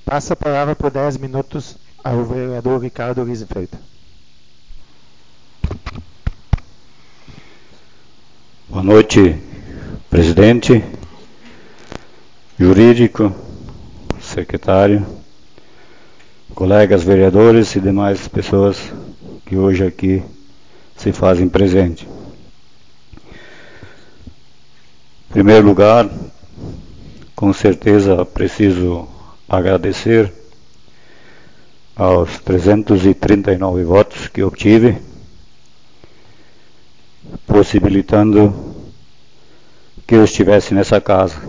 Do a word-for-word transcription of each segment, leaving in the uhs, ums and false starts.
Passa a palavra por dez minutos ao vereador Ricardo Risenfeld. Boa noite, presidente, jurídico, secretário, colegas vereadores e demais pessoas que hoje aqui se fazem presente. Em primeiro lugar, com certeza preciso agradecer aos trezentos e trinta e nove votos que obtive, possibilitando que eu estivesse nessa casa.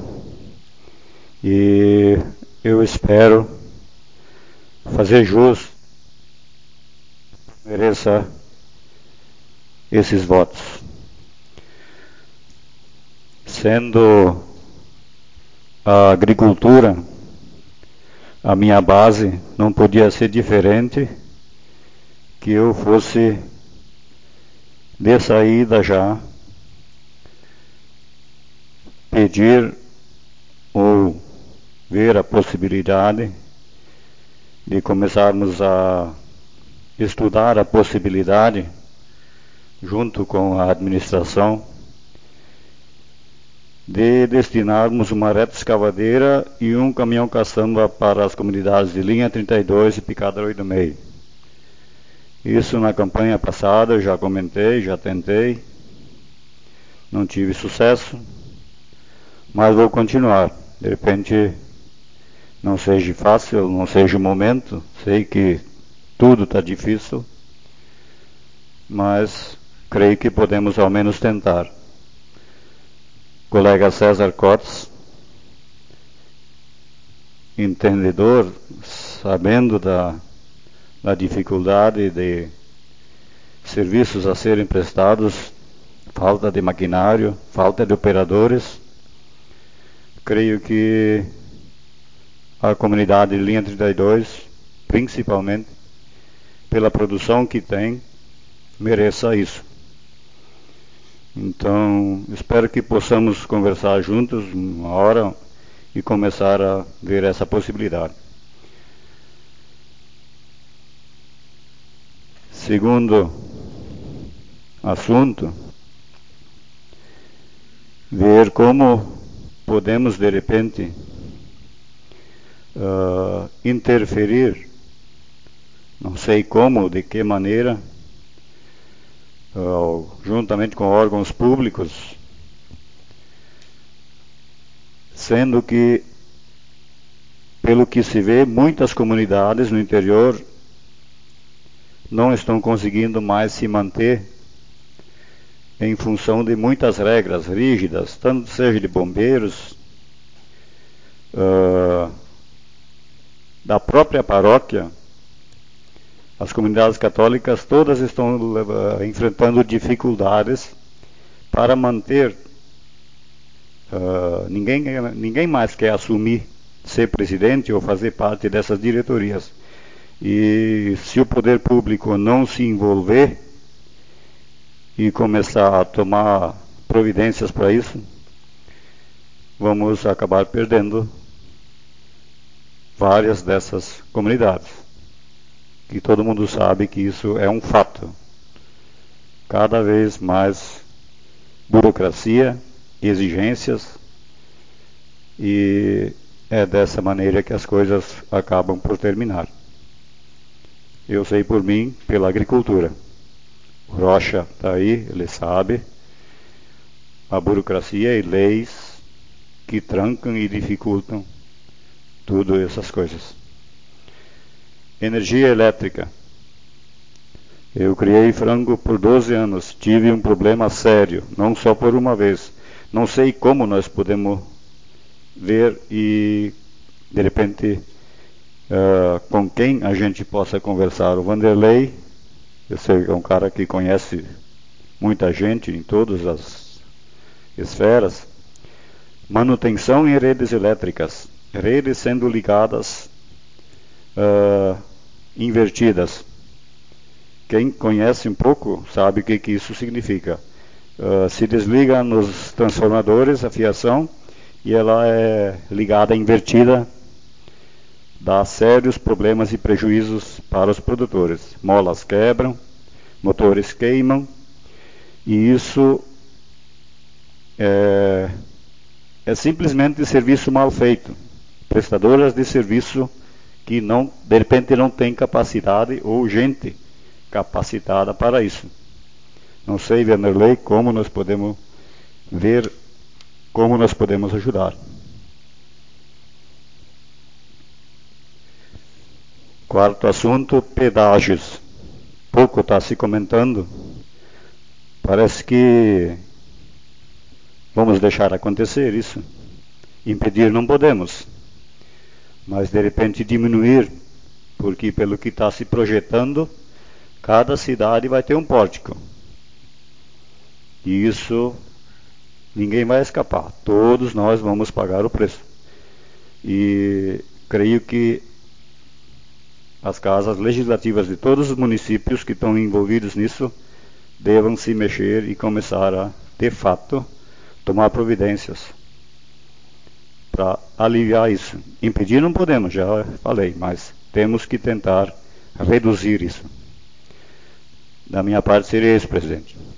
E eu espero fazer jus, mereça esses votos. Sendo a agricultura a minha base, não podia ser diferente que eu fosse de saída já pedir ou ver a possibilidade de começarmos a estudar a possibilidade, junto com a administração, de destinarmos uma reta escavadeira e um caminhão caçamba para as comunidades de Linha trinta e dois e Picada oito do Meio. Isso na campanha passada eu já comentei, já tentei, não tive sucesso, mas vou continuar. De repente não seja fácil, não seja o momento, sei que tudo está difícil, mas creio que podemos ao menos tentar. Colega César Cotes, entendedor, sabendo da, da dificuldade de serviços a serem prestados, falta de maquinário, falta de operadores, creio que a comunidade de Linha trinta e dois, principalmente pela produção que tem, mereça isso. Então, espero que possamos conversar juntos uma hora e começar a ver essa possibilidade. Segundo assunto, ver como podemos, de repente, uh, interferir, não sei como, de que maneira, Uh, juntamente com órgãos públicos, sendo que, pelo que se vê, muitas comunidades no interior não estão conseguindo mais se manter em função de muitas regras rígidas, tanto seja de bombeiros, uh, da própria paróquia. As comunidades católicas todas estão uh, enfrentando dificuldades para manter. Uh, ninguém, ninguém mais quer assumir ser presidente ou fazer parte dessas diretorias. E se o poder público não se envolver e começar a tomar providências para isso, vamos acabar perdendo várias dessas comunidades. Que todo mundo sabe que isso é um fato. Cada vez mais burocracia, exigências, e é dessa maneira que as coisas acabam por terminar. Eu sei por mim, pela agricultura. O Rocha está aí, ele sabe. A burocracia e leis que trancam e dificultam tudo essas coisas. Energia elétrica. Eu criei frango por doze anos, tive um problema sério, não só por uma vez. Não sei como nós podemos ver e, de repente, uh, com quem a gente possa conversar. O Vanderlei, eu sei que é um cara que conhece muita gente em todas as esferas. Manutenção em redes elétricas, redes sendo ligadas, uh, invertidas. Quem conhece um pouco sabe o que, que isso significa. Uh, se desliga nos transformadores a fiação e ela é ligada, invertida dá sérios problemas e prejuízos para os produtores. Molas quebram, motores queimam, e isso é, é simplesmente serviço mal feito. Prestadoras de serviço que não, de repente não tem capacidade ou gente capacitada para isso. Não sei, Vanderlei, como nós podemos ver, como nós podemos ajudar. Quarto assunto, pedágios. Pouco está se comentando. Parece que vamos deixar acontecer isso. Impedir não podemos, mas de repente diminuir, porque pelo que está se projetando, cada cidade vai ter um pórtico. E isso ninguém vai escapar. Todos nós vamos pagar o preço. E creio que as casas legislativas de todos os municípios que estão envolvidos nisso devam se mexer e começar a, de fato, tomar providências para aliviar isso. Impedir não podemos, já falei, mas temos que tentar reduzir isso. Da minha parte seria isso, presidente.